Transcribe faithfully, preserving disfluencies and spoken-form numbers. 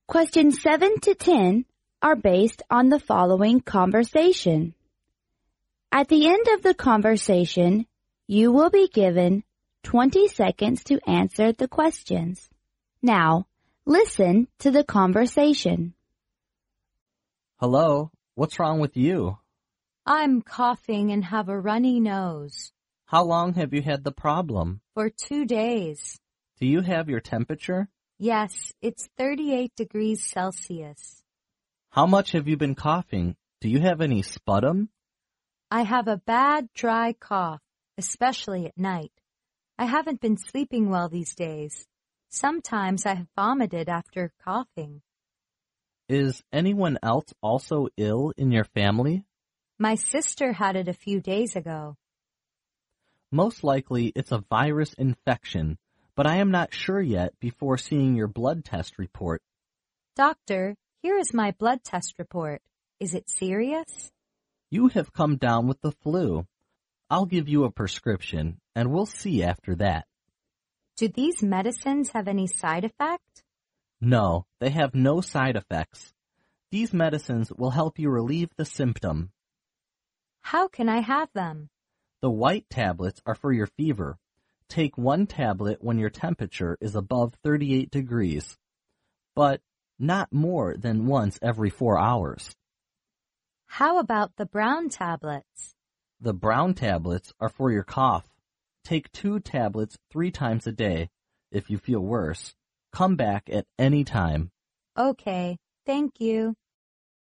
Questions seven to ten are based on the following conversation. At the end of the conversation, you will be given twenty seconds to answer the questions. Now, listen to the conversation. Hello, what's wrong with you? I'm coughing and have a runny nose. How long have you had the problem? For two days. Do you have your temperature? Yes, it's thirty-eight degrees Celsius. How much have you been coughing? Do you have any sputum? I have a bad, dry cough, especially at night. I haven't been sleeping well these days. Sometimes I have vomited after coughing. Is anyone else also ill in your family? My sister had it a few days ago. Most likely it's a virus infection, but I am not sure yet before seeing your blood test report. Doctor, here is my blood test report. Is it serious? You have come down with the flu. I'll give you a prescription, and we'll see after that. Do these medicines have any side effect? No, they have no side effects. These medicines will help you relieve the symptom. How can I have them? The white tablets are for your fever. Take one tablet when your temperature is above thirty-eight degrees, but not more than once every four hours. How about the brown tablets? The brown tablets are for your cough. Take two tablets three times a day. If you feel worse, come back at any time. Okay, thank you.